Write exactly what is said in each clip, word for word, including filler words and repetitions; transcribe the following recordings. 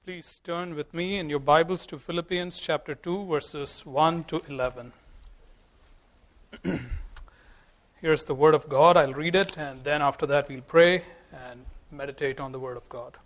Please turn with me in your Bibles to Philippians chapter two, verses one to eleven. Here's the Word of God. I'll read it, and then after that we'll pray and meditate on the Word of God.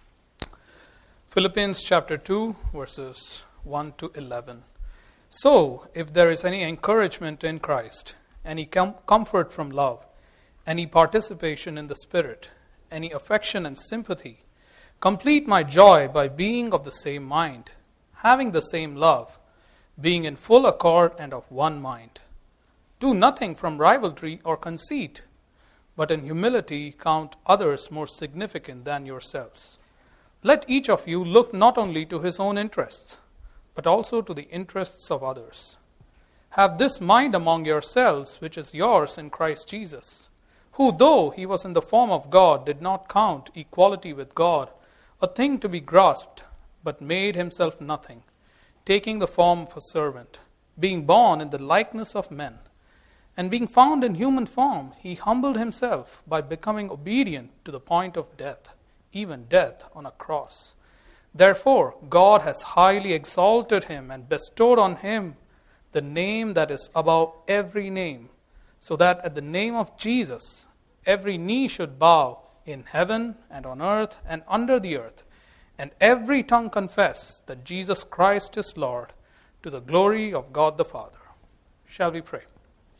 Philippians chapter two, verses one to eleven. So, if there is any encouragement in Christ, any com- comfort from love, any participation in the Spirit, any affection and sympathy, complete my joy by being of the same mind, having the same love, being in full accord and of one mind. Do nothing from rivalry or conceit, but in humility count others more significant than yourselves. Let each of you look not only to his own interests, but also to the interests of others. Have this mind among yourselves, which is yours in Christ Jesus, who, though he was in the form of God, did not count equality with God a thing to be grasped, but made himself nothing, taking the form of a servant, being born in the likeness of men. And being found in human form, he humbled himself by becoming obedient to the point of death, even death on a cross. Therefore, God has highly exalted him and bestowed on him the name that is above every name, so that at the name of Jesus, every knee should bow in heaven and on earth and under the earth, and every tongue confess that Jesus Christ is Lord, to the glory of God the Father. Shall we pray?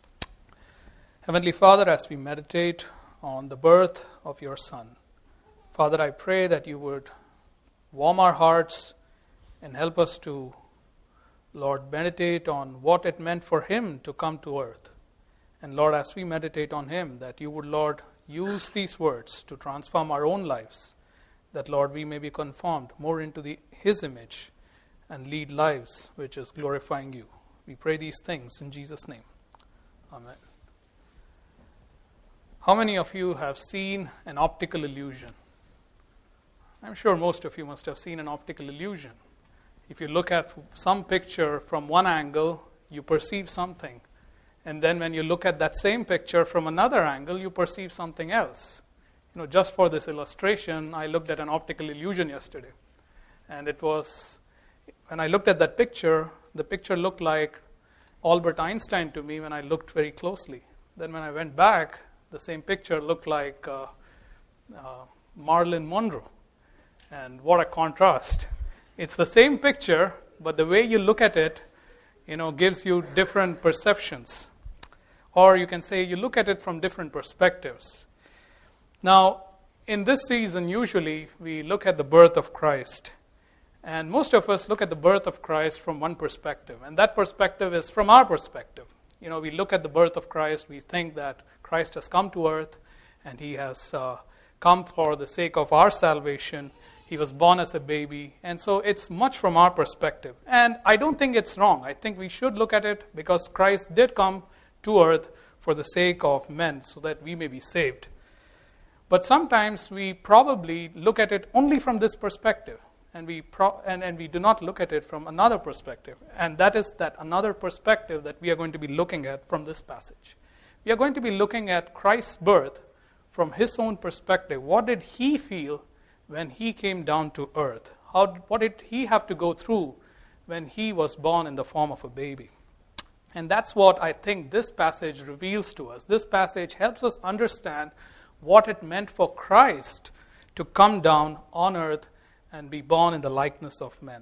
Heavenly Father, as we meditate on the birth of your Son, Father, I pray that you would warm our hearts and help us to, Lord, meditate on what it meant for him to come to earth. And Lord, as we meditate on him, that you would, Lord, use these words to transform our own lives, that, Lord, we may be conformed more into the, his image and lead lives which is glorifying you. We pray these things in Jesus' name. Amen. How many of you have seen an optical illusion? I'm sure most of you must have seen an optical illusion. If you look at some picture from one angle, you perceive something. And then when you look at that same picture from another angle, you perceive something else. You know, just for this illustration, I looked at an optical illusion yesterday. And it was, when I looked at that picture, the picture looked like Albert Einstein to me when I looked very closely. Then when I went back, the same picture looked like uh, uh, Marilyn Monroe. And what a contrast. It's the same picture, but the way you look at it, you know, gives you different perceptions. Or you can say you look at it from different perspectives. Now, in this season, usually we look at the birth of Christ. And most of us look at the birth of Christ from one perspective. And that perspective is from our perspective. You know, we look at the birth of Christ, we think that Christ has come to earth, and he has uh, come for the sake of our salvation. He was born as a baby. And so it's much from our perspective. And I don't think it's wrong. I think we should look at it because Christ did come to earth for the sake of men so that we may be saved. But sometimes we probably look at it only from this perspective. And we pro- and, and we do not look at it from another perspective. And that is that another perspective that we are going to be looking at from this passage. We are going to be looking at Christ's birth from his own perspective. What did he feel when he came down to earth? How, what did he have to go through when he was born in the form of a baby? And that's what I think this passage reveals to us. This passage helps us understand what it meant for Christ to come down on earth and be born in the likeness of men.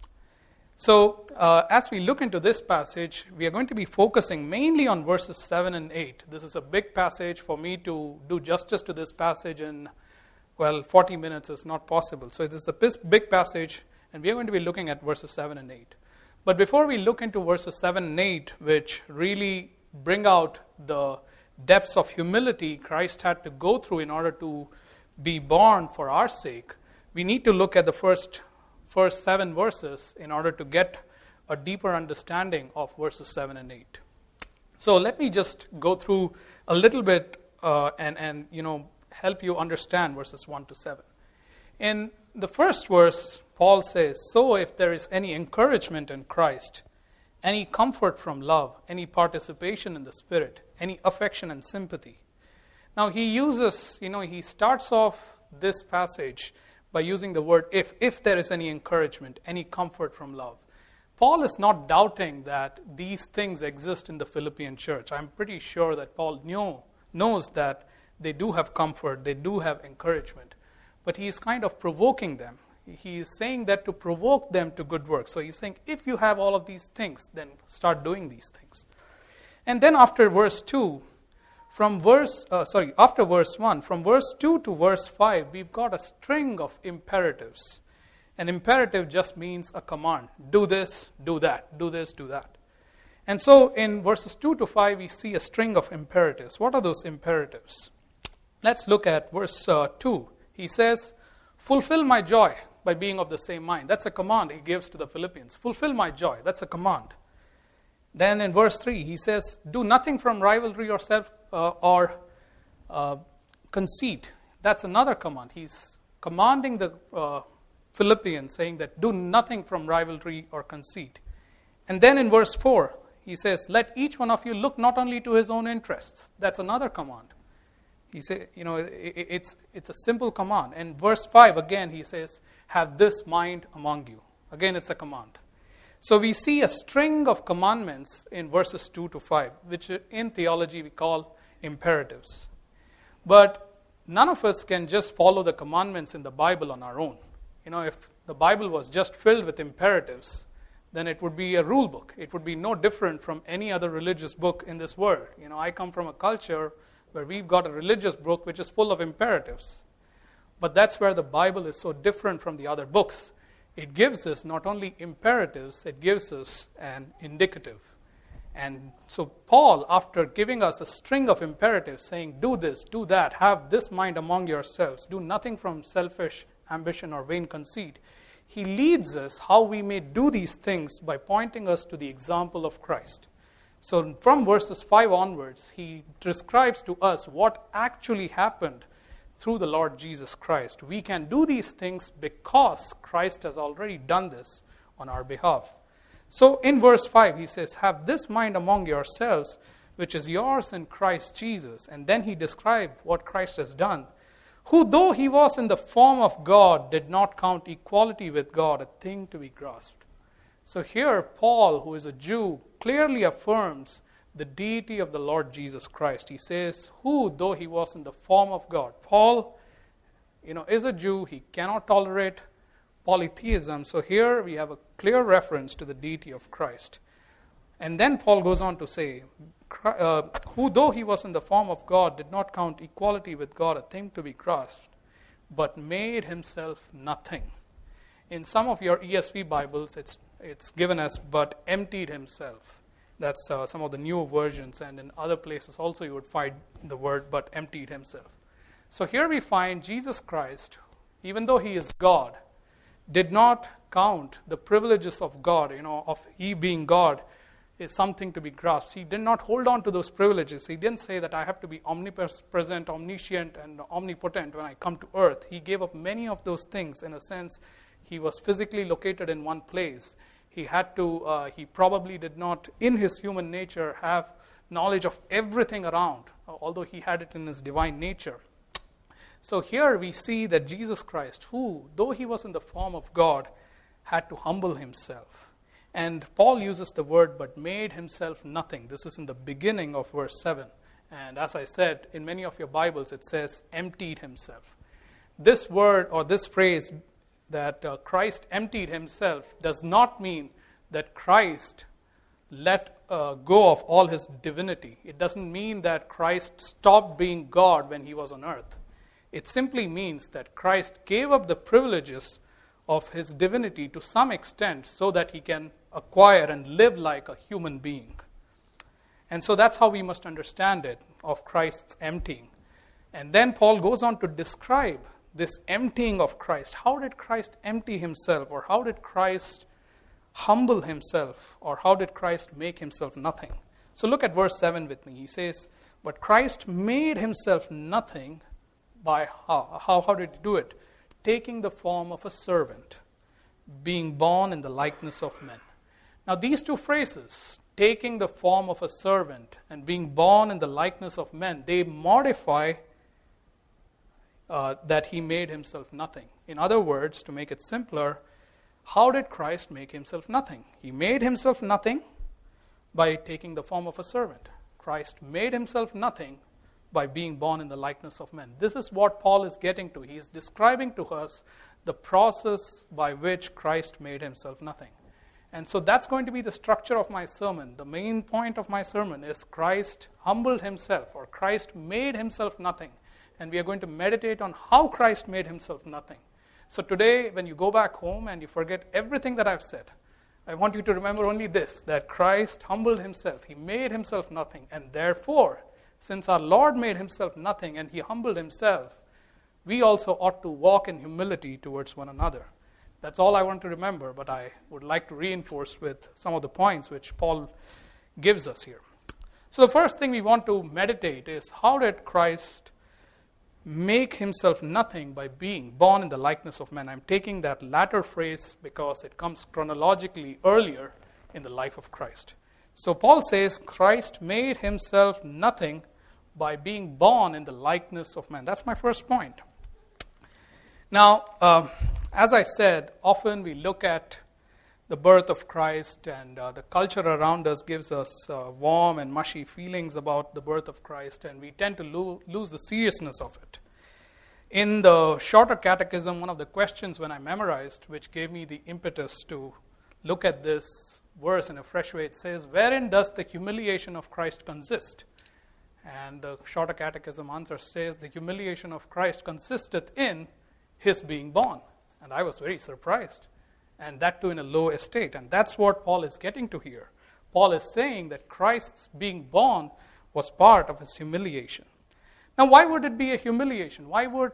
So, uh, as we look into this passage, we are going to be focusing mainly on verses seven and eight. This is a big passage. For me to do justice to this passage in Well, forty minutes is not possible. So it is a big passage, and we are going to be looking at verses seven and eight. But before we look into verses seven and eight, which really bring out the depths of humility Christ had to go through in order to be born for our sake, we need to look at the first, first seven verses in order to get a deeper understanding of verses seven and eight. So let me just go through a little bit uh, and, and, you know, help you understand verses one to seven. In the first verse, Paul says, so if there is any encouragement in Christ, any comfort from love, any participation in the Spirit, any affection and sympathy. Now he uses, you know, he starts off this passage by using the word if, if there is any encouragement, any comfort from love. Paul is not doubting that these things exist in the Philippian church. I'm pretty sure that Paul knew, knows that they do have comfort, they do have encouragement. But he is kind of provoking them. He is saying that to provoke them to good works. So he's saying, if you have all of these things, then start doing these things. And then after verse two, from verse, uh, sorry, after verse one, from verse two to verse five, we've got a string of imperatives. An imperative just means a command. Do this, do that, do this, do that. And so in verses two to five, we see a string of imperatives. What are those imperatives? Let's look at verse uh, two. He says, fulfill my joy by being of the same mind. That's a command he gives to the Philippians. Fulfill my joy. That's a command. Then in verse three, he says, do nothing from rivalry or self uh, or uh, conceit. That's another command. He's commanding the uh, Philippians, saying that do nothing from rivalry or conceit. And then in verse four, he says, let each one of you look not only to his own interests. That's another command. He say, you know, it, it's it's a simple command. And verse five, again, he says, have this mind among you. Again, it's a command. So we see a string of commandments in verses two to five, which in theology we call imperatives. But none of us can just follow the commandments in the Bible on our own. You know, if the Bible was just filled with imperatives, then it would be a rule book. It would be no different from any other religious book in this world. You know, I come from a culture where we've got a religious book which is full of imperatives. But that's where the Bible is so different from the other books. It gives us not only imperatives, it gives us an indicative. And so Paul, after giving us a string of imperatives, saying, do this, do that, have this mind among yourselves, do nothing from selfish ambition or vain conceit, he leads us how we may do these things by pointing us to the example of Christ. So from verses five onwards, he describes to us what actually happened through the Lord Jesus Christ. We can do these things because Christ has already done this on our behalf. So in verse five, he says, have this mind among yourselves, which is yours in Christ Jesus. And then he describes what Christ has done. Who, though he was in the form of God, did not count equality with God a thing to be grasped. So here, Paul, who is a Jew, clearly affirms the deity of the Lord Jesus Christ. He says, who, though he was in the form of God. Paul, you know, is a Jew. He cannot tolerate polytheism. So here we have a clear reference to the deity of Christ. And then Paul goes on to say, uh, who, though he was in the form of God, did not count equality with God a thing to be grasped, but made himself nothing. In some of your E S V Bibles, it's it's given as, but emptied himself. That's uh, some of the newer versions, and in other places also you would find the word, but emptied himself. So here we find Jesus Christ, even though he is God, did not count the privileges of God, you know, of he being God is something to be grasped. He did not hold on to those privileges. He didn't say that I have to be omnipresent, omniscient, and omnipotent when I come to earth. He gave up many of those things. In a sense, he was physically located in one place. He had to, uh, he probably did not, in his human nature, have knowledge of everything around, although he had it in his divine nature. So here we see that Jesus Christ, who, though he was in the form of God, had to humble himself. And Paul uses the word, but made himself nothing. This is in the beginning of verse seven. And as I said, in many of your Bibles, it says, emptied himself. This word, or this phrase, that uh, Christ emptied himself, does not mean that Christ let uh, go of all his divinity. It doesn't mean that Christ stopped being God when he was on earth. It simply means that Christ gave up the privileges of his divinity to some extent so that he can acquire and live like a human being. And so that's how we must understand it, of Christ's emptying. And then Paul goes on to describe this emptying of Christ. How did Christ empty himself? Or how did Christ humble himself? Or how did Christ make himself nothing? So look at verse seven with me. He says, but Christ made himself nothing by how? How, how did he do it? Taking the form of a servant, being born in the likeness of men. Now these two phrases, taking the form of a servant and being born in the likeness of men, they modify uh, that he made himself nothing. In other words, to make it simpler, how did Christ make himself nothing? He made himself nothing by taking the form of a servant. Christ made himself nothing by being born in the likeness of men. This is what Paul is getting to. He is describing to us the process by which Christ made himself nothing. And so that's going to be the structure of my sermon. The main point of my sermon is Christ humbled himself, or Christ made himself nothing. And we are going to meditate on how Christ made himself nothing. So today, when you go back home and you forget everything that I've said, I want you to remember only this, that Christ humbled himself. He made himself nothing. And therefore, since our Lord made himself nothing and he humbled himself, we also ought to walk in humility towards one another. That's all I want to remember, but I would like to reinforce with some of the points which Paul gives us here. So the first thing we want to meditate is, how did Christ make himself nothing by being born in the likeness of men? I'm taking that latter phrase because it comes chronologically earlier in the life of Christ. So Paul says Christ made himself nothing by being born in the likeness of men. That's my first point. Now, uh, as I said, often we look at the birth of Christ, and uh, the culture around us gives us uh, warm and mushy feelings about the birth of Christ, and we tend to lo- lose the seriousness of it. In the Shorter Catechism, one of the questions when I memorized, which gave me the impetus to look at this verse in a fresh way, it says, "Wherein does the humiliation of Christ consist?" And the Shorter Catechism answer says, "The humiliation of Christ consisteth in his being born." And I was very surprised. And that too in a low estate. And that's what Paul is getting to here. Paul is saying that Christ's being born was part of his humiliation. Now, why would it be a humiliation? Why would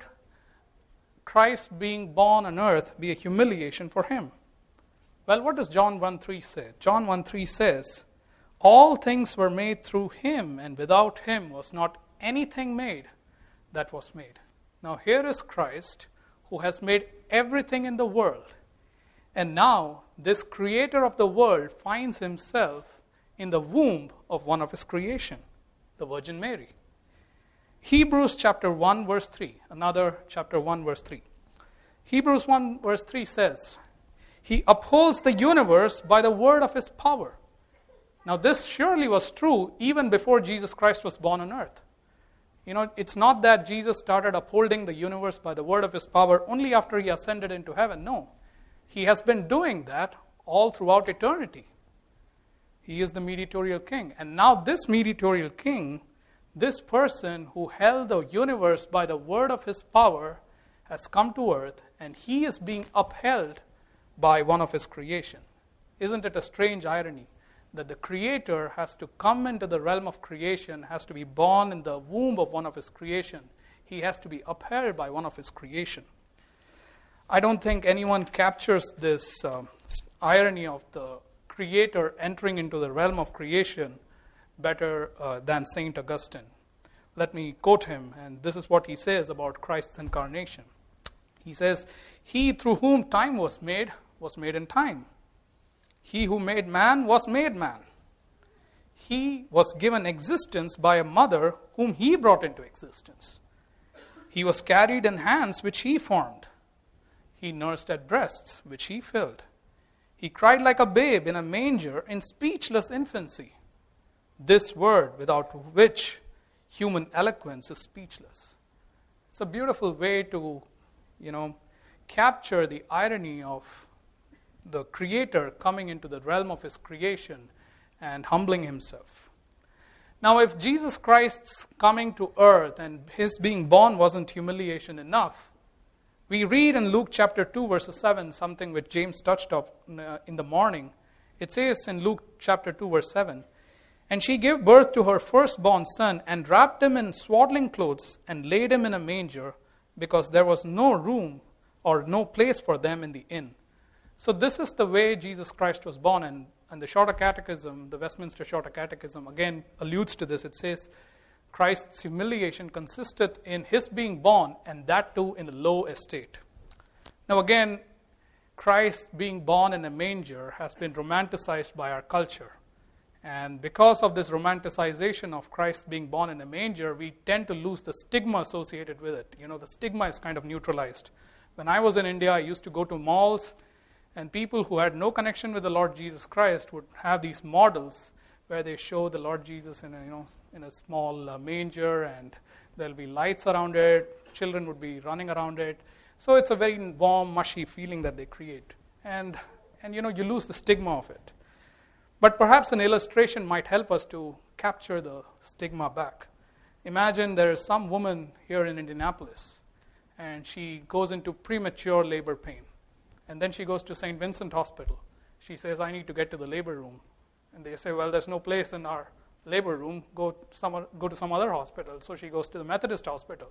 Christ being born on earth be a humiliation for him? Well, what does John one three say? John one three says, "All things were made through him, and without him was not anything made that was made." Now, here is Christ, who has made everything in the world. And now, this creator of the world finds himself in the womb of one of his creation, the Virgin Mary. Hebrews chapter one verse three, another chapter one verse three. Hebrews one verse three says, "He upholds the universe by the word of his power." Now, this surely was true even before Jesus Christ was born on earth. You know, it's not that Jesus started upholding the universe by the word of his power only after he ascended into heaven. No. He has been doing that all throughout eternity. He is the mediatorial king. And now this mediatorial king, this person who held the universe by the word of his power, has come to earth, and he is being upheld by one of his creation. Isn't it a strange irony that the creator has to come into the realm of creation, has to be born in the womb of one of his creation? He has to be upheld by one of his creation. I don't think anyone captures this uh, irony of the creator entering into the realm of creation better uh, than Saint Augustine. Let me quote him, and this is what he says about Christ's incarnation. He says, "He through whom time was made, was made in time. He who made man was made man. He was given existence by a mother whom he brought into existence. He was carried in hands which he formed. He nursed at breasts which he filled. He cried like a babe in a manger in speechless infancy. This word without which human eloquence is speechless." It's a beautiful way to, you know, capture the irony of the creator coming into the realm of his creation and humbling himself. Now, if Jesus Christ's coming to earth and his being born wasn't humiliation enough, we read in Luke chapter two, verse seven, something which James touched on uh, in the morning. It says in Luke chapter two, verse seven, "And she gave birth to her firstborn son, and wrapped him in swaddling clothes, and laid him in a manger, because there was no room or no place for them in the inn." So this is the way Jesus Christ was born. And, and the Shorter Catechism, the Westminster Shorter Catechism, again alludes to this. It says, Christ's humiliation consisteth in his being born, and that too in a low estate. Now again, Christ being born in a manger has been romanticized by our culture. And because of this romanticization of Christ being born in a manger, we tend to lose the stigma associated with it. You know, the stigma is kind of neutralized. When I was in India, I used to go to malls, and people who had no connection with the Lord Jesus Christ would have these models where they show the Lord Jesus in a, you know, in a small uh, manger, and there'll be lights around it. Children would be running around it. So it's a very warm, mushy feeling that they create. And, and you know, you lose the stigma of it. But perhaps an illustration might help us to capture the stigma back. Imagine there is some woman here in Indianapolis, and she goes into premature labor pain. And then she goes to Saint Vincent Hospital. She says, I need to get to the labor room. And they say, well, there's no place in our labor room. Go, some, go to some other hospital. So she goes to the Methodist Hospital.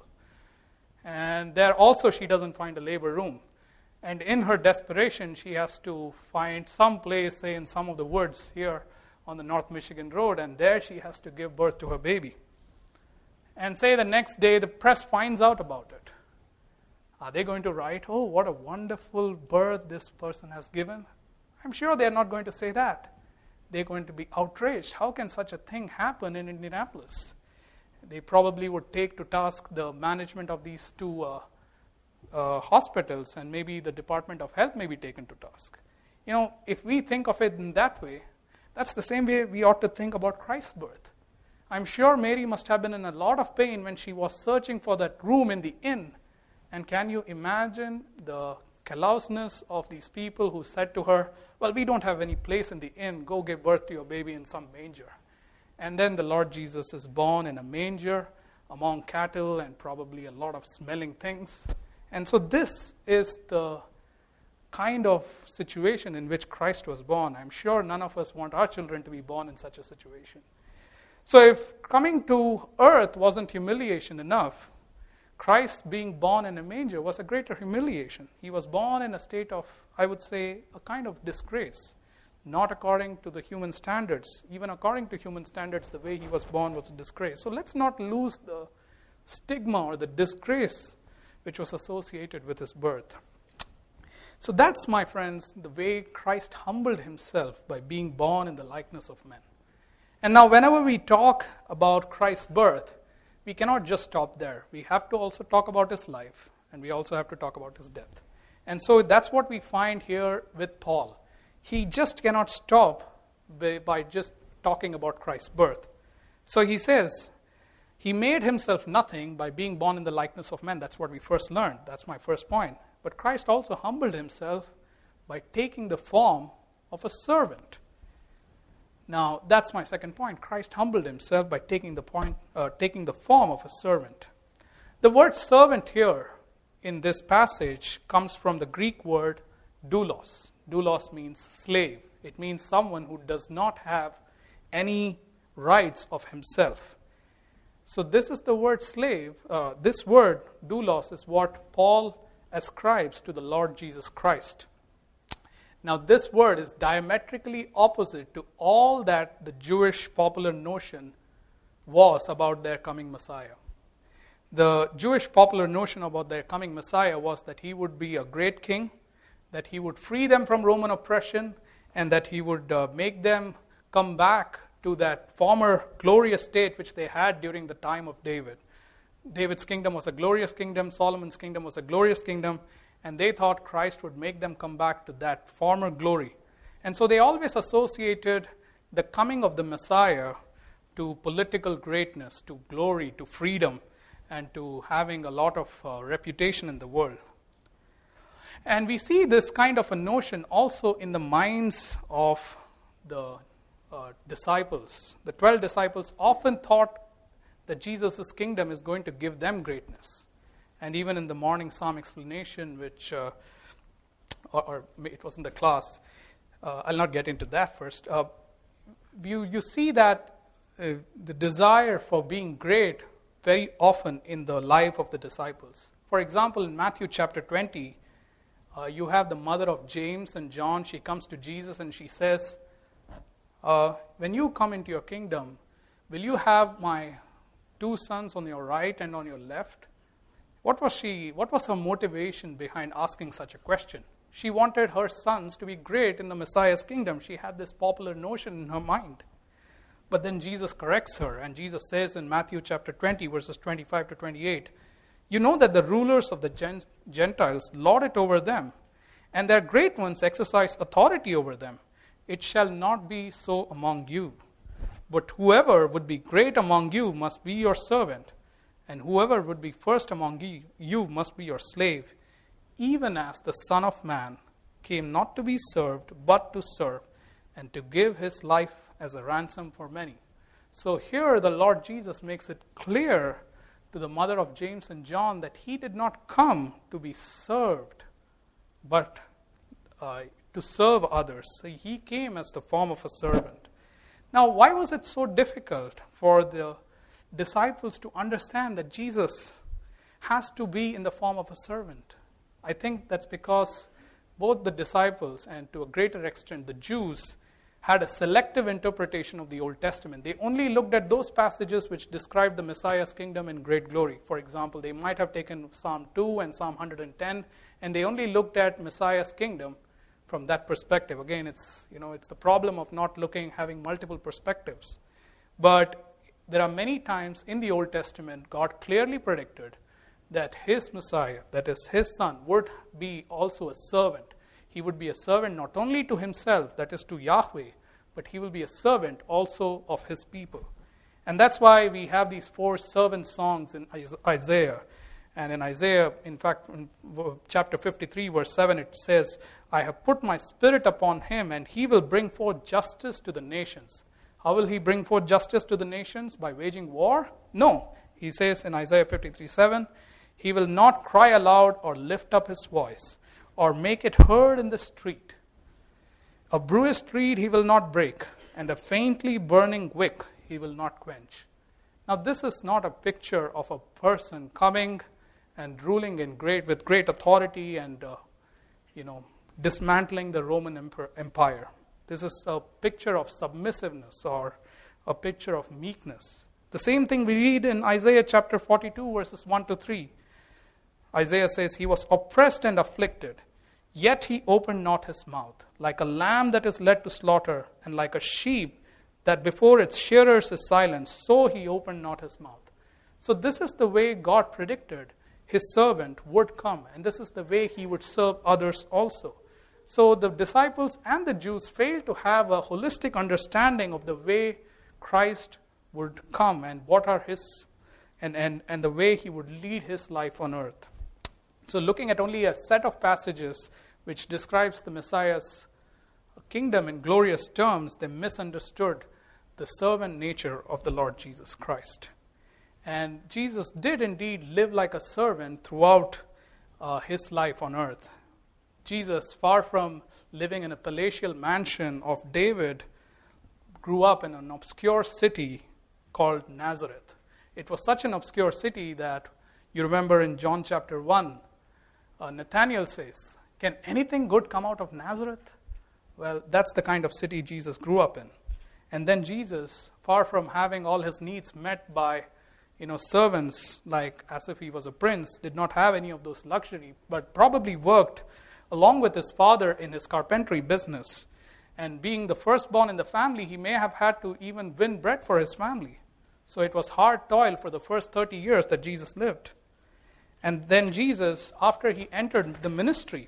And there also she doesn't find a labor room. And in her desperation, she has to find some place, say in some of the woods here on the North Michigan Road, and there she has to give birth to her baby. And say the next day the press finds out about it. Are they going to write, oh, what a wonderful birth this person has given? I'm sure they're not going to say that. They're going to be outraged. How can such a thing happen in Indianapolis? They probably would take to task the management of these two uh, uh, hospitals, and maybe the Department of Health may be taken to task. You know, if we think of it in that way, that's the same way we ought to think about Christ's birth. I'm sure Mary must have been in a lot of pain when she was searching for that room in the inn. And can you imagine the callousness of these people who said to her, well, we don't have any place in the inn. Go give birth to your baby in some manger. And then the Lord Jesus is born in a manger among cattle and probably a lot of smelling things. And so this is the kind of situation in which Christ was born. I'm sure none of us want our children to be born in such a situation. So if coming to earth wasn't humiliation enough, Christ being born in a manger was a greater humiliation. He was born in a state of, I would say, a kind of disgrace, not according to the human standards. Even according to human standards, the way he was born was a disgrace. So let's not lose the stigma or the disgrace which was associated with his birth. So that's, my friends, the way Christ humbled himself by being born in the likeness of men. And now whenever we talk about Christ's birth, we cannot just stop there. We have to also talk about his life, and we also have to talk about his death. And so that's what we find here with Paul. He just cannot stop by, by just talking about Christ's birth. So he says, he made himself nothing by being born in the likeness of men. That's what we first learned. That's my first point. But Christ also humbled himself by taking the form of a servant. Now, that's my second point. Christ humbled himself by taking the point, uh, taking the form of a servant. The word servant here in this passage comes from the Greek word doulos. Doulos means slave. It means someone who does not have any rights of himself. So this is the word slave. Uh, this word doulos is what Paul ascribes to the Lord Jesus Christ. Now, this word is diametrically opposite to all that the Jewish popular notion was about their coming Messiah. The Jewish popular notion about their coming Messiah was that he would be a great king, that he would free them from Roman oppression, and that he would uh, make them come back to that former glorious state which they had during the time of David. David's kingdom was a glorious kingdom, Solomon's kingdom was a glorious kingdom, and they thought Christ would make them come back to that former glory. And so they always associated the coming of the Messiah to political greatness, to glory, to freedom, and to having a lot of uh, reputation in the world. And we see this kind of a notion also in the minds of the uh, disciples. The twelve disciples often thought that Jesus' kingdom is going to give them greatness. And even in the morning psalm explanation, which, uh, or, or it was in the class, uh, I'll not get into that first. Uh, you, you see that uh, the desire for being great very often in the life of the disciples. For example, in Matthew chapter twenty, uh, you have the mother of James and John. She comes to Jesus and she says, uh, when you come into your kingdom, will you have my two sons on your right and on your left? What was she? What was her motivation behind asking such a question? She wanted her sons to be great in the Messiah's kingdom. She had this popular notion in her mind. But then Jesus corrects her, and Jesus says in Matthew chapter twenty, verses twenty-five to twenty-eight, you know that the rulers of the Gentiles lord it over them, and their great ones exercise authority over them. It shall not be so among you. But whoever would be great among you must be your servant, and whoever would be first among you, you must be your slave, even as the Son of Man came not to be served, but to serve, and to give his life as a ransom for many. So here the Lord Jesus makes it clear to the mother of James and John that he did not come to be served, but uh, to serve others. So he came as the form of a servant. Now, why was it so difficult for the disciples to understand that Jesus has to be in the form of a servant? I think that's because both the disciples and to a greater extent the Jews had a selective interpretation of the Old Testament. They only looked at those passages which describe the Messiah's kingdom in great glory. For example, they might have taken Psalm two and Psalm one hundred ten, and they only looked at Messiah's kingdom from that perspective. Again, it's, you know, it's the problem of not looking, having multiple perspectives. But there are many times in the Old Testament, God clearly predicted that his Messiah, that is his son, would be also a servant. He would be a servant not only to himself, that is to Yahweh, but he will be a servant also of his people. And that's why we have these four servant songs in Isaiah. And in Isaiah, in fact, in chapter fifty-three, verse seven, it says, I have put my spirit upon him, and he will bring forth justice to the nations. How will he bring forth justice to the nations? By waging war? No. He says in Isaiah fifty-three, seven, he will not cry aloud or lift up his voice, or make it heard in the street. A bruised reed he will not break, and a faintly burning wick he will not quench. Now this is not a picture of a person coming and ruling in great with great authority and uh, you know dismantling the Roman Empire. This is a picture of submissiveness or a picture of meekness. The same thing we read in Isaiah chapter forty-two, verses one to three. Isaiah says, he was oppressed and afflicted, yet he opened not his mouth. Like a lamb that is led to slaughter, and like a sheep that before its shearers is silent, so he opened not his mouth. So this is the way God predicted his servant would come, and this is the way he would serve others also. So the disciples and the Jews failed to have a holistic understanding of the way Christ would come and what are his and, and, and the way he would lead his life on earth. So looking at only a set of passages which describes the Messiah's kingdom in glorious terms, they misunderstood the servant nature of the Lord Jesus Christ. And Jesus did indeed live like a servant throughout uh, his life on earth. Jesus, far from living in a palatial mansion of David, grew up in an obscure city called Nazareth. It was such an obscure city that you remember in John chapter one, uh, Nathanael says, can anything good come out of Nazareth? Well, that's the kind of city Jesus grew up in. And then Jesus, far from having all his needs met by you know, servants, like as if he was a prince, did not have any of those luxury, but probably worked along with his father in his carpentry business. And being the firstborn in the family, he may have had to even win bread for his family. So it was hard toil for the first thirty years that Jesus lived. And then Jesus, after he entered the ministry,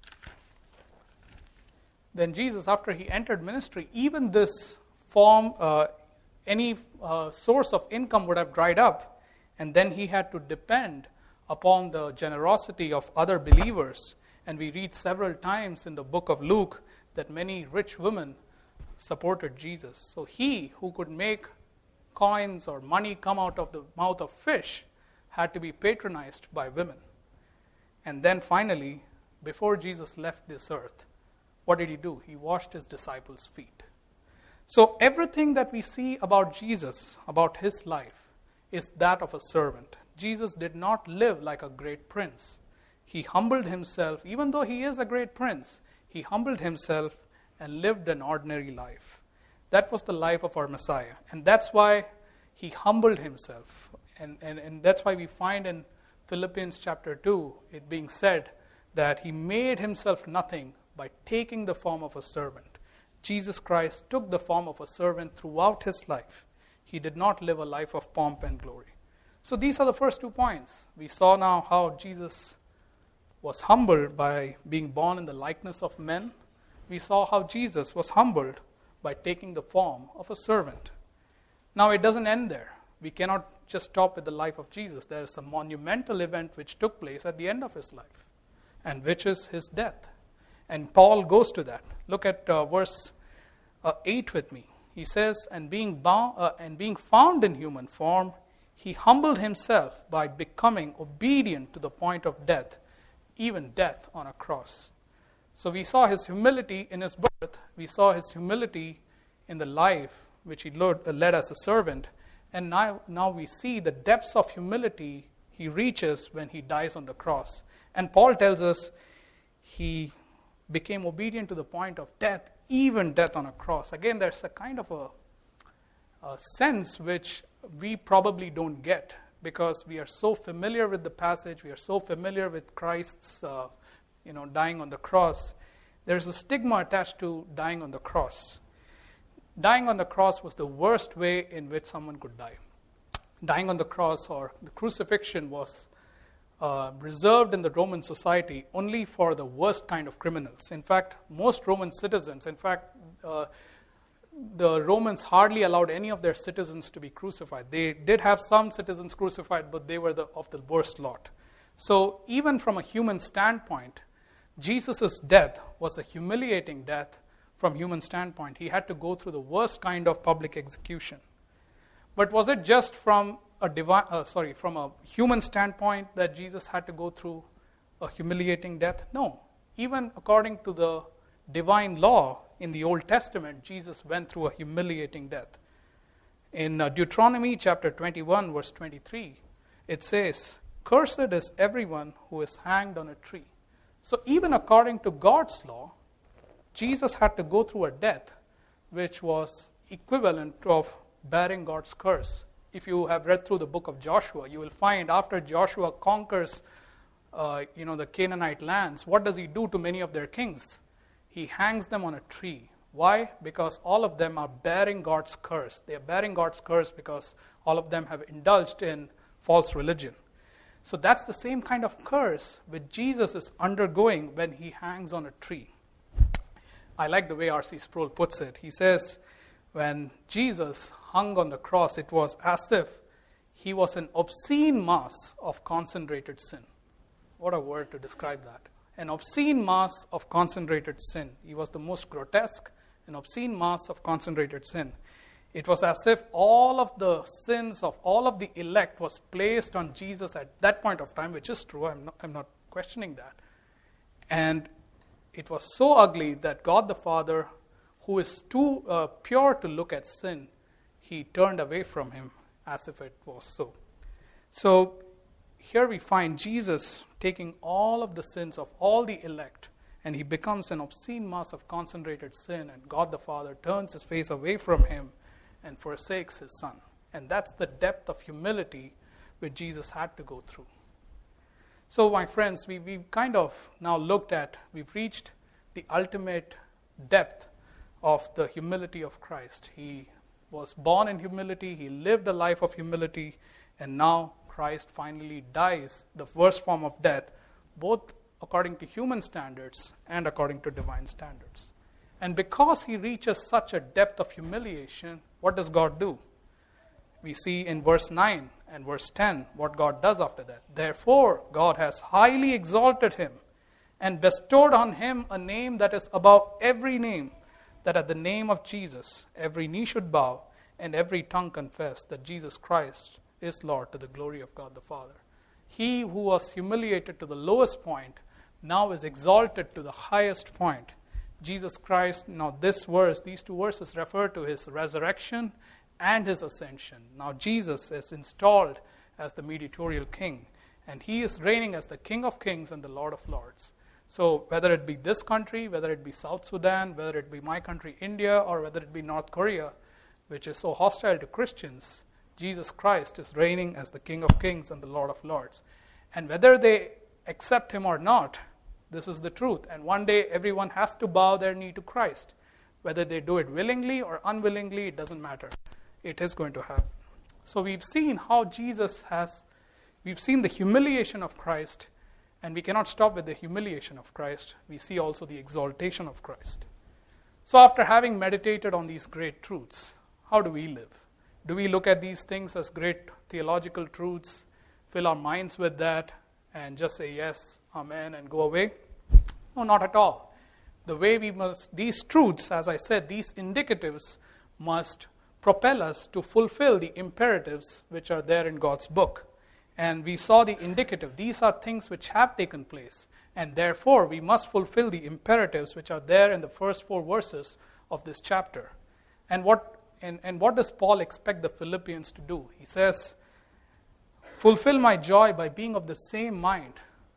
then Jesus, after he entered ministry, even this form, uh, any uh, source of income would have dried up, and then he had to depend upon the generosity of other believers. And we read several times in the book of Luke that many rich women supported Jesus. So he who could make coins or money come out of the mouth of fish had to be patronized by women. And then finally, before Jesus left this earth, what did he do? He washed his disciples' feet. So everything that we see about Jesus, about his life, is that of a servant. Jesus did not live like a great prince. He humbled himself, even though he is a great prince, he humbled himself and lived an ordinary life. That was the life of our Messiah. And that's why he humbled himself. And, and, and that's why we find in Philippians chapter two, it being said that he made himself nothing by taking the form of a servant, Jesus Christ took the form of a servant throughout his life. He did not live a life of pomp and glory. So these are the first two points. We saw now how Jesus was humbled by being born in the likeness of men. We saw how Jesus was humbled by taking the form of a servant. Now it doesn't end there. We cannot just stop with the life of Jesus. There is a monumental event which took place at the end of his life, and which is his death. And Paul goes to that. Look at uh, verse uh, eight with me. He says, and being, bound, uh, and being found in human form, he humbled himself by becoming obedient to the point of death, even death on a cross. So we saw his humility in his birth. We saw his humility in the life which he led, uh, led as a servant. And now, now we see the depths of humility he reaches when he dies on the cross. And Paul tells us he became obedient to the point of death, even death on a cross. Again, there's a kind of a, a sense which we probably don't get because we are so familiar with the passage, we are so familiar with Christ's uh, you know, dying on the cross. There's a stigma attached to dying on the cross. Dying on the cross was the worst way in which someone could die. Dying on the cross or the crucifixion was uh, reserved in the Roman society only for the worst kind of criminals. In fact, most Roman citizens, in fact, uh, the Romans hardly allowed any of their citizens to be crucified. They did have some citizens crucified, but they were the, of the worst lot. So even from a human standpoint, Jesus' death was a humiliating death from human standpoint. He had to go through the worst kind of public execution. But was it just from a divine, uh, sorry, from a human standpoint that Jesus had to go through a humiliating death? No. Even according to the divine law in the Old Testament, Jesus went through a humiliating death. In uh, Deuteronomy chapter twenty-one, verse twenty-three, it says, "Cursed is everyone who is hanged on a tree." So even according to God's law, Jesus had to go through a death which was equivalent of bearing God's curse. If you have read through the book of Joshua, you will find after Joshua conquers uh, you know, the Canaanite lands, what does he do to many of their kings? He hangs them on a tree. Why? Because all of them are bearing God's curse. They are bearing God's curse because all of them have indulged in false religion. So that's the same kind of curse which Jesus is undergoing when he hangs on a tree. I like the way R C Sproul puts it. He says, when Jesus hung on the cross, it was as if he was an obscene mass of concentrated sin. What a word to describe that. An obscene mass of concentrated sin. He was the most grotesque, an obscene mass of concentrated sin. It was as if all of the sins of all of the elect was placed on Jesus at that point of time, which is true. I'm not, I'm not questioning that. And it was so ugly that God the Father, who is too uh, pure to look at sin, he turned away from him as if it was so. So here we find Jesus taking all of the sins of all the elect, and he becomes an obscene mass of concentrated sin, and God the Father turns his face away from him and forsakes his Son. And that's the depth of humility which Jesus had to go through. So my friends, we, we've kind of now looked at, we've reached the ultimate depth of the humility of Christ. He was born in humility, he lived a life of humility, and now Christ finally dies the worst form of death, both according to human standards and according to divine standards. And because he reaches such a depth of humiliation, what does God do? We see in verse nine and verse ten what God does after that. Therefore, God has highly exalted him and bestowed on him a name that is above every name, that at the name of Jesus every knee should bow and every tongue confess that Jesus Christ is Lord, to the glory of God the Father. He who was humiliated to the lowest point now is exalted to the highest point. Jesus Christ, now this verse, these two verses refer to his resurrection and his ascension. Now Jesus is installed as the mediatorial king, and he is reigning as the King of Kings and the Lord of Lords. So whether it be this country, whether it be South Sudan, whether it be my country, India, or whether it be North Korea, which is so hostile to Christians, Jesus Christ is reigning as the King of Kings and the Lord of Lords. And whether they accept him or not, this is the truth. And one day everyone has to bow their knee to Christ. Whether they do it willingly or unwillingly, it doesn't matter. It is going to happen. So we've seen how Jesus has, we've seen the humiliation of Christ, and we cannot stop with the humiliation of Christ. We see also the exaltation of Christ. So after having meditated on these great truths, how do we live? Do we look at these things as great theological truths, fill our minds with that, and just say yes, amen, and go away? No, not at all. The way we must, these truths, as I said, these indicatives must propel us to fulfill the imperatives which are there in God's book. And we saw the indicative. These are things which have taken place. And therefore, we must fulfill the imperatives which are there in the first four verses of this chapter. And what and, and what does Paul expect the Philippians to do? He says, fulfill my joy by being of the same mind.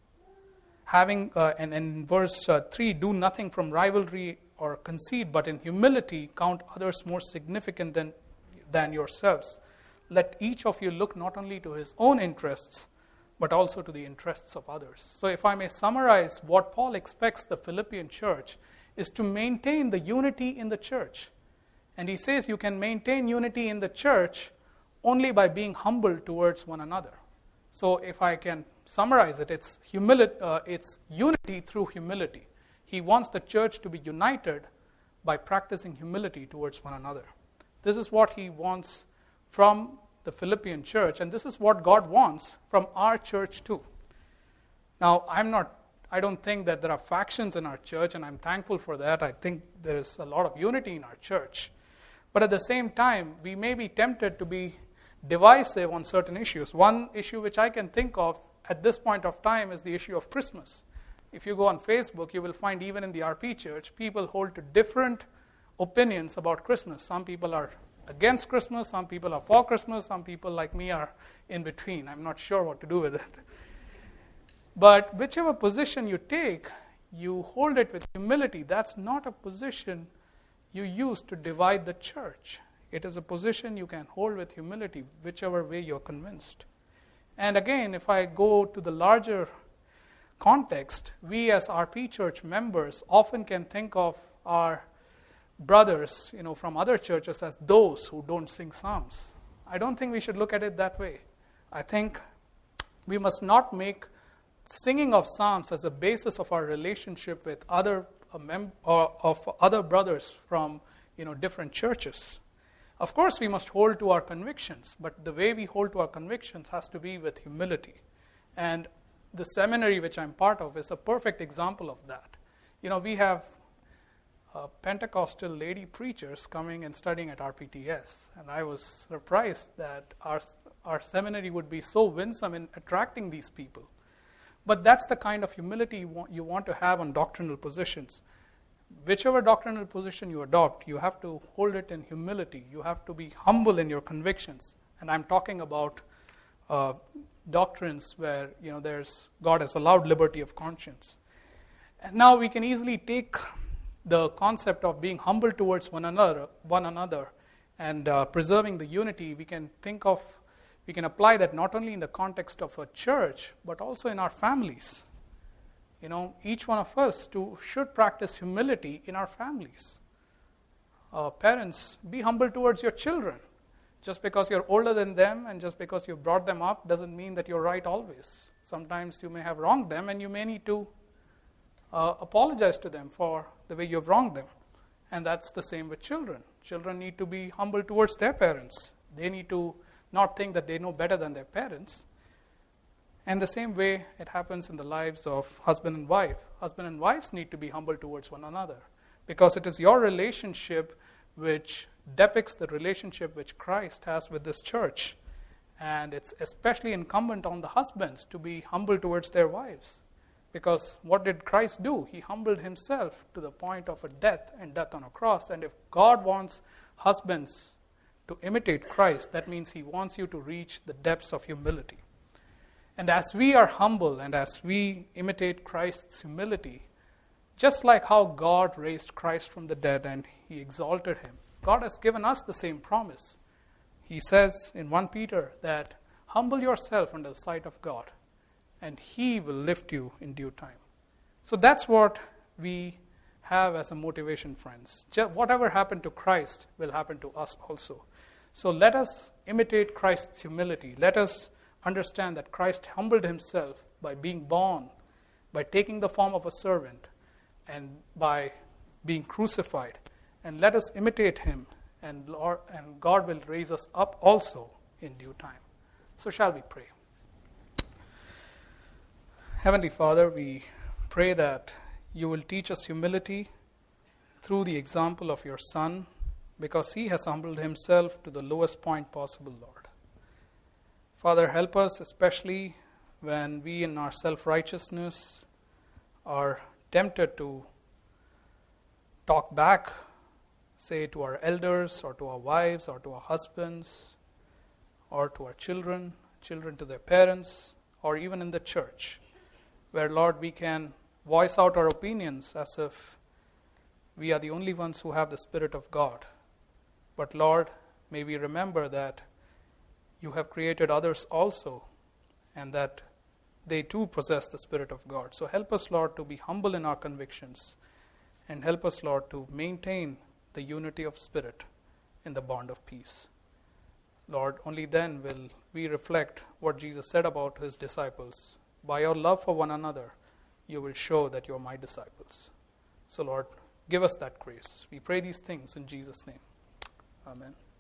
Having, uh, and, and in verse uh, three, do nothing from rivalry or conceit, but in humility count others more significant than, than yourselves. Let each of you look not only to his own interests, but also to the interests of others. So if I may summarize, what Paul expects the Philippian church is to maintain the unity in the church. And he says you can maintain unity in the church only by being humble towards one another. So if I can summarize it, it's humility, uh, it's unity through humility. He wants the church to be united by practicing humility towards one another. This is what he wants from the Philippian church, and this is what God wants from our church too. Now, I'm not, I don't think that there are factions in our church, and I'm thankful for that. I think there is a lot of unity in our church. But at the same time, we may be tempted to be divisive on certain issues. One issue which I can think of at this point of time is the issue of Christmas. If you go on Facebook, you will find even in the R P church, people hold to different opinions about Christmas. Some people are against Christmas, some people are for Christmas, some people like me are in between. I'm not sure what to do with it. But whichever position you take, you hold it with humility. That's not a position you use to divide the church. It is a position you can hold with humility, whichever way you're convinced. And again, if I go to the larger context, we as R P church members often can think of our brothers, you know, from other churches as those who don't sing psalms. I don't think we should look at it that way. I think we must not make singing of psalms as a basis of our relationship with other uh, mem- or of other brothers from, you know, different churches. Of course, we must hold to our convictions, but the way we hold to our convictions has to be with humility. And the seminary which I'm part of is a perfect example of that. You know, we have Uh, Pentecostal lady preachers coming and studying at R P T S. And I was surprised that our, our seminary would be so winsome in attracting these people. But that's the kind of humility you want, you want to have on doctrinal positions. Whichever doctrinal position you adopt, you have to hold it in humility. You have to be humble in your convictions. And I'm talking about uh, doctrines where, you know, there's God has allowed liberty of conscience. And now we can easily take the concept of being humble towards one another, one another, and uh, preserving the unity. We can think of, we can apply that not only in the context of a church, but also in our families. You know, each one of us to, should practice humility in our families. Uh, parents, be humble towards your children. Just because you're older than them and just because you brought them up doesn't mean that you're right always. Sometimes you may have wronged them and you may need to Uh, apologize to them for the way you've wronged them. And that's the same with children. Children need to be humble towards their parents. They need to not think that they know better than their parents. And the same way it happens in the lives of husband and wife. Husband and wives need to be humble towards one another, because it is your relationship which depicts the relationship which Christ has with this church. And it's especially incumbent on the husbands to be humble towards their wives. Because what did Christ do? He humbled himself to the point of a death and death on a cross. And if God wants husbands to imitate Christ, that means he wants you to reach the depths of humility. And as we are humble and as we imitate Christ's humility, just like how God raised Christ from the dead and he exalted him, God has given us the same promise. He says in First Peter that humble yourself under the sight of God, and he will lift you in due time. So that's what we have as a motivation, friends. Just whatever happened to Christ will happen to us also. So let us imitate Christ's humility. Let us understand that Christ humbled himself by being born, by taking the form of a servant, and by being crucified. And let us imitate him, and Lord, and God will raise us up also in due time. So shall we pray. Heavenly Father, we pray that you will teach us humility through the example of your Son, because he has humbled himself to the lowest point possible, Lord. Father, help us, especially when we in our self-righteousness are tempted to talk back, say to our elders or to our wives or to our husbands or to our children, children to their parents, or even in the church, where, Lord, we can voice out our opinions as if we are the only ones who have the Spirit of God. But Lord, may we remember that you have created others also, and that they too possess the Spirit of God. So help us, Lord, to be humble in our convictions, and help us, Lord, to maintain the unity of spirit in the bond of peace. Lord, only then will we reflect what Jesus said about his disciples. By your love for one another, you will show that you are my disciples. So, Lord, give us that grace. We pray these things in Jesus' name. Amen.